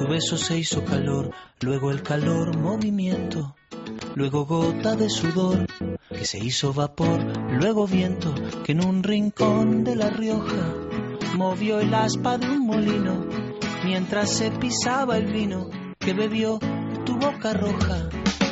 Tu beso se hizo calor, luego el calor movimiento, luego gota de sudor que se hizo vapor, luego viento que en un rincón de La Rioja movió el aspa de un molino mientras se pisaba el vino que bebió tu boca roja.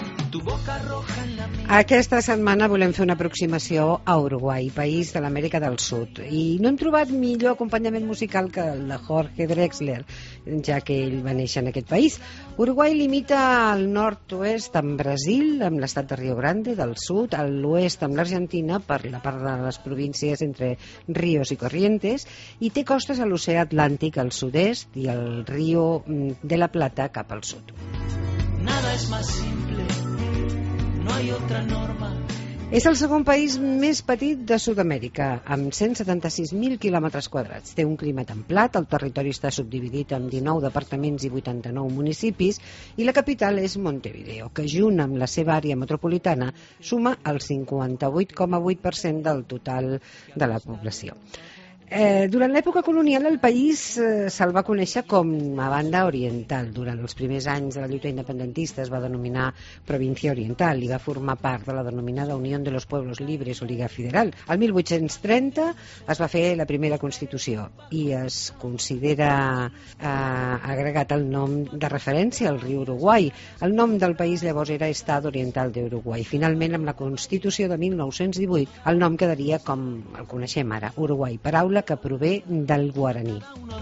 Aquesta setmana volem fer una aproximació a Uruguai, país de l'Amèrica del Sud, i no hem trobat millor acompanyament musical que el de Jorge Drexler, ja que ell va néixer en aquest país. Uruguai limita al nord-oest amb Brasil, amb l'estat de Rio Grande del Sud, a l'oest amb l'Argentina, per la part de les províncies entre Ríos i Corrientes, i té costes a l'oceà Atlàntic al sud-est i al Río de la Plata cap al sud. Nada es más simple. No hay otra norma. És el segon país més petit de Sud-amèrica, amb 176.000 quilòmetres quadrats. Té un clima templat, el territori està subdividit en 19 departaments i 89 municipis, i la capital és Montevideo, que junt amb la seva àrea metropolitana suma el 58,8% del total de la població. Durant l'època colonial el país se'l va conèixer com a banda oriental. Durant els primers anys de la lluita independentista es va denominar Provincia Oriental i va formar part de la denominada Unión de los Pueblos Libres o Liga Federal. El 1830 es va fer la primera Constitució i es considera agregat el nom de referència al riu Uruguai. El nom del país llavors era Estado Oriental de Uruguai. Finalment, amb la Constitució de 1918, el nom quedaria com el coneixem ara, Uruguai, paraula que prové del guaraní.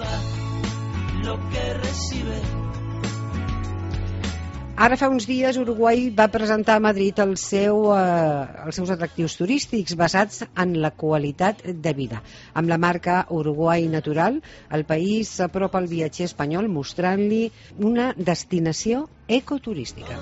Ara fa uns dies Uruguai va presentar a Madrid els seus atractius turístics basats en la qualitat de vida. Amb la marca Uruguai Natural, el país s'apropa al viatger espanyol mostrant-li una destinació ecoturística.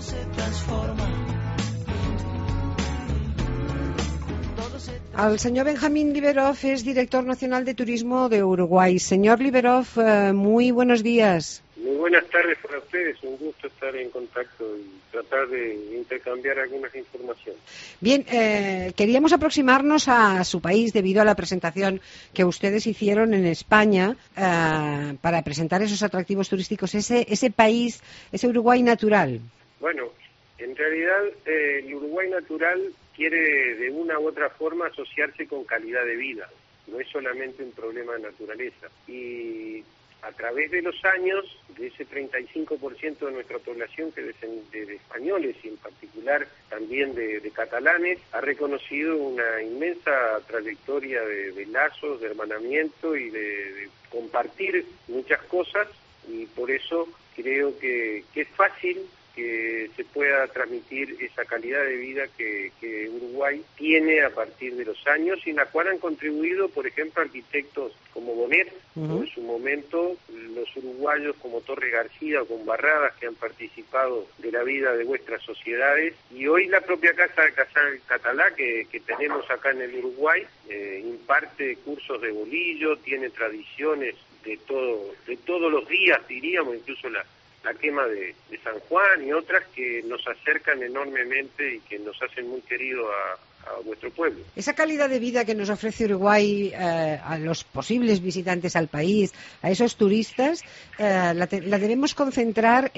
El señor Benjamín Liberov es director nacional de turismo de Uruguay. Señor Liberov, muy buenos días. Muy buenas tardes para ustedes, un gusto estar en contacto y tratar de intercambiar algunas informaciones. Bien, queríamos aproximarnos a su país debido a la presentación que ustedes hicieron en España para presentar esos atractivos turísticos, ese país, ese Uruguay natural. Bueno, en realidad el Uruguay natural quiere de una u otra forma asociarse con calidad de vida, no es solamente un problema de naturaleza. Y a través de los años, de ese 35% de nuestra población que es de españoles y en particular también de catalanes, ha reconocido una inmensa trayectoria de lazos, de hermanamiento y de compartir muchas cosas, y por eso creo que es fácil que se pueda transmitir esa calidad de vida que Uruguay tiene a partir de los años, y en la cual han contribuido, por ejemplo, arquitectos como Bonet, o en su momento los uruguayos como Torre García o con Barradas, que han participado de la vida de vuestras sociedades, y hoy la propia Casa de Casal Catalá que tenemos acá en el Uruguay imparte cursos de bolillo, tiene tradiciones de todos los días, diríamos, incluso la quema de San Juan y otras que nos acercan enormemente y que nos hacen muy queridos a vuestro pueblo. Esa calidad de vida que nos ofrece Uruguay a los posibles visitantes al país, a esos turistas, la debemos concentrar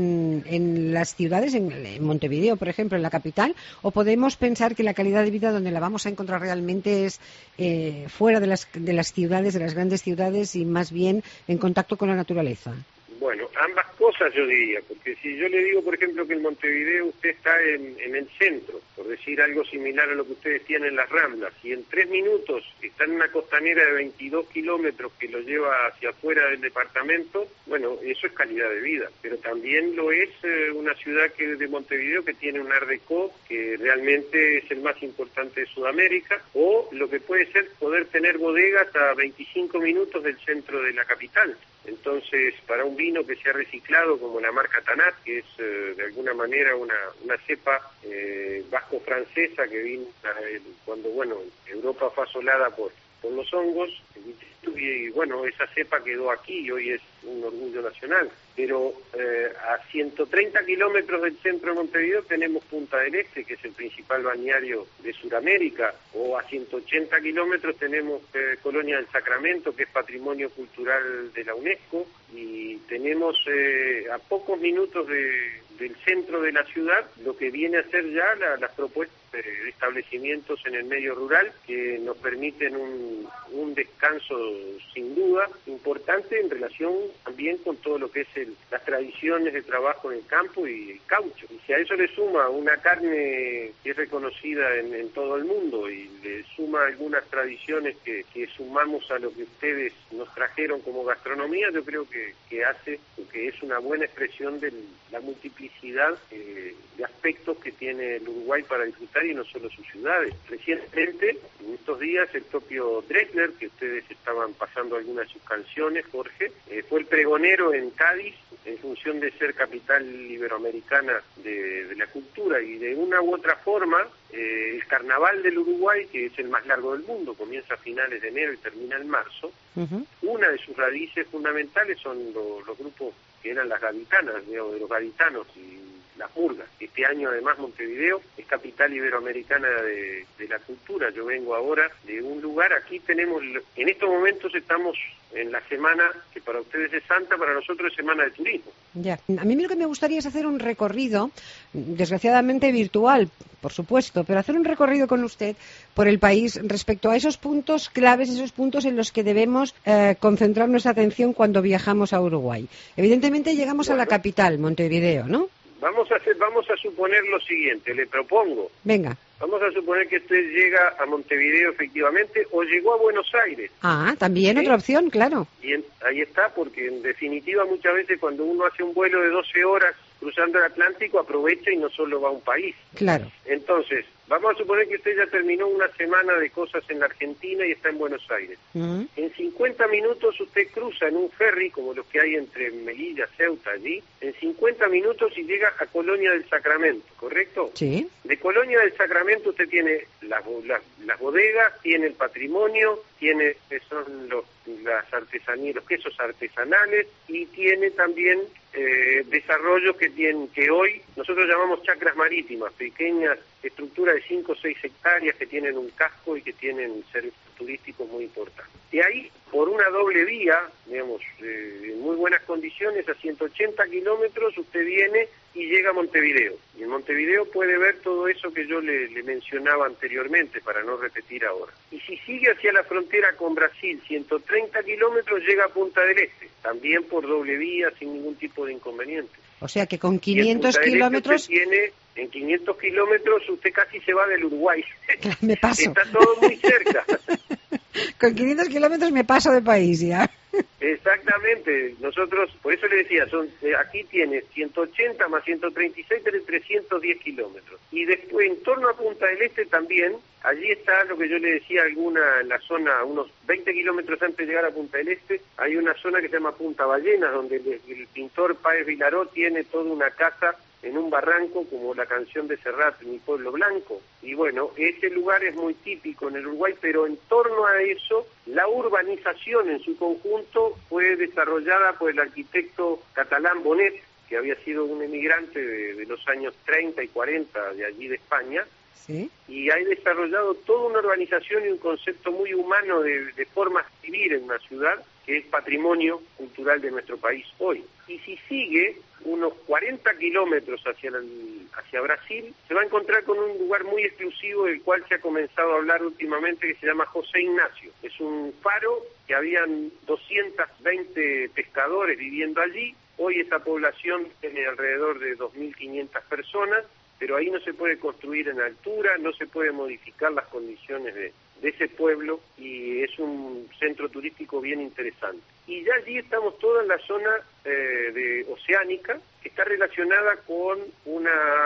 en las ciudades, en Montevideo, por ejemplo, en la capital, o podemos pensar que la calidad de vida donde la vamos a encontrar realmente es fuera de las ciudades, de las grandes ciudades, y más bien en contacto con la naturaleza. Bueno, ambas cosas yo diría, porque si yo le digo, por ejemplo, que en Montevideo usted está en el centro, por decir algo similar a lo que ustedes tienen en las Ramblas, y en 3 minutos está en una costanera de 22 kilómetros que lo lleva hacia afuera del departamento, bueno, eso es calidad de vida, pero también lo es una ciudad de Montevideo que tiene un Art Deco que realmente es el más importante de Sudamérica, o lo que puede ser poder tener bodegas a 25 minutos del centro de la capital. Entonces, para un vino que se ha reciclado, como la marca Tanat, que es de alguna manera una cepa vasco-francesa que vino cuando Europa fue asolada por los hongos, el Instituto y bueno, esa cepa quedó aquí y hoy es un orgullo nacional. Pero a 130 kilómetros del centro de Montevideo tenemos Punta del Este, que es el principal balneario de Sudamérica, o a 180 kilómetros tenemos Colonia del Sacramento, que es Patrimonio Cultural de la UNESCO, y tenemos a pocos minutos del centro de la ciudad lo que viene a ser ya las propuestas de establecimientos en el medio rural que nos permiten un descanso sin duda importante en relación también con todo lo que es las tradiciones de trabajo en el campo y el caucho. Y si a eso le suma una carne que es reconocida en todo el mundo y le suma algunas tradiciones que sumamos a lo que ustedes nos trajeron como gastronomía, yo creo que hace que es una buena expresión de la multiplicidad de aspectos que tiene el Uruguay para disfrutar y no solo sus ciudades. Recientemente, en estos días, el propio Drexler, que ustedes estaban pasando algunas de sus canciones, Jorge, fue el pregonero en Cádiz en función de ser capital iberoamericana de la cultura, y de una u otra forma el Carnaval del Uruguay, que es el más largo del mundo, comienza a finales de enero y termina en marzo. Una de sus raíces fundamentales son los grupos que eran las gaditanas, de los gaditanos y las murgas. Este año además Montevideo es capital iberoamericana de la cultura. Yo vengo ahora de un lugar, aquí tenemos, en estos momentos estamos en la semana que para ustedes es santa, para nosotros es semana de turismo. Ya, a mí lo que me gustaría es hacer un recorrido, desgraciadamente virtual, por supuesto, pero hacer un recorrido con usted por el país respecto a esos puntos claves, esos puntos en los que debemos concentrar nuestra atención cuando viajamos a Uruguay. Evidentemente llegamos a la capital, Montevideo, ¿no? Vamos a suponer lo siguiente, le propongo. Venga. Vamos a suponer que usted llega a Montevideo efectivamente o llegó a Buenos Aires. Ah, también ¿sí? Otra opción, claro. Y ahí está, porque en definitiva muchas veces cuando uno hace un vuelo de 12 horas cruzando el Atlántico aprovecha y no solo va a un país. Claro. Entonces, vamos a suponer que usted ya terminó una semana de cosas en la Argentina y está en Buenos Aires. En 50 minutos usted cruza en un ferry, como los que hay entre Melilla, Ceuta, allí, en 50 minutos y llega a Colonia del Sacramento, ¿correcto? Sí. De Colonia del Sacramento usted tiene las bodegas, tiene el patrimonio, tiene son las artesanías, los quesos artesanales, y tiene también desarrollos que hoy nosotros llamamos chacras marítimas, pequeñas estructuras de 5 o 6 hectáreas que tienen un casco y que tienen servicios turísticos muy importantes. De ahí, por una doble vía, digamos, en muy buenas condiciones, a 180 kilómetros usted viene y llega a Montevideo. Y en Montevideo puede ver todo eso que yo le mencionaba anteriormente, para no repetir ahora. Y si sigue hacia la frontera con Brasil, 130 kilómetros, llega a Punta del Este, también por doble vía, sin ningún tipo de inconveniente. O sea que con 500 kilómetros... En 500 kilómetros usted casi se va del Uruguay. Me paso. Está todo muy cerca. Con 500 kilómetros me paso de país ya. Exactamente. Nosotros, por eso le decía, aquí tiene 180 más 136, tiene 310 kilómetros. Y después, en torno a Punta del Este también, allí está lo que yo le decía, en la zona, unos 20 kilómetros antes de llegar a Punta del Este, hay una zona que se llama Punta Ballenas, donde el pintor Páez Vilaró tiene toda una casa en un barranco, como la canción de Serrat, Mi Pueblo Blanco. Y bueno, ese lugar es muy típico en el Uruguay, pero en torno a eso, la urbanización en su conjunto fue desarrollada por el arquitecto catalán Bonet, que había sido un emigrante de los años 30 y 40 de allí de España. ¿Sí? Y ha desarrollado toda una urbanización y un concepto muy humano de formas de vivir en una ciudad, que es patrimonio cultural de nuestro país hoy. Y si sigue unos 40 kilómetros hacia Brasil, se va a encontrar con un lugar muy exclusivo del cual se ha comenzado a hablar últimamente, que se llama José Ignacio. Es un faro que habían 220 pescadores viviendo allí. Hoy esa población tiene alrededor de 2.500 personas, pero ahí no se puede construir en altura, no se puede modificar las condiciones de ese pueblo, y es un centro turístico bien interesante. Y ya allí estamos todos en la zona de oceánica, que está relacionada con un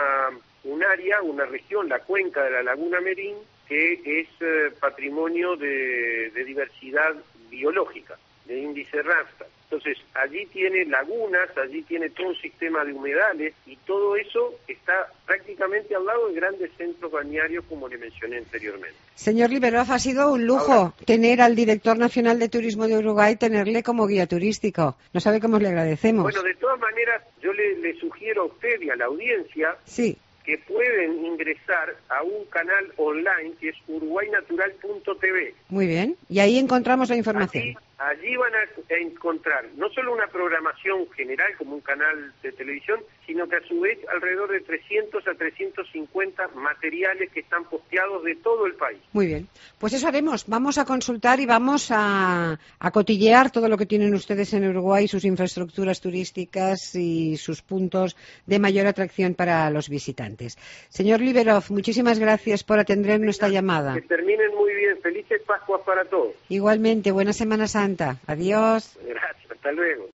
área, una región, la cuenca de la Laguna Merín, que es patrimonio de diversidad biológica, de índice Ramsar. Entonces, allí tiene lagunas, allí tiene todo un sistema de humedales y todo eso está prácticamente al lado de grandes centros balnearios, como le mencioné anteriormente. Señor Liberov, ha sido un lujo tener al director nacional de turismo de Uruguay, tenerle como guía turístico. No sabe cómo le agradecemos. Bueno, de todas maneras, yo le sugiero a usted y a la audiencia sí, que pueden ingresar a un canal online que es uruguaynatural.tv. Muy bien, y ahí encontramos la información. Allí van a encontrar no solo una programación general como un canal de televisión, sino que a su vez alrededor de 300 a 350 materiales que están posteados de todo el país. Muy bien, pues eso haremos. Vamos a consultar y vamos a cotillear todo lo que tienen ustedes en Uruguay, sus infraestructuras turísticas y sus puntos de mayor atracción para los visitantes. Señor Liberov, muchísimas gracias por atender nuestra llamada. Que terminen muy bien. Felices Pascuas para todos. Igualmente, buena Semana Santa. Adiós. Gracias, hasta luego.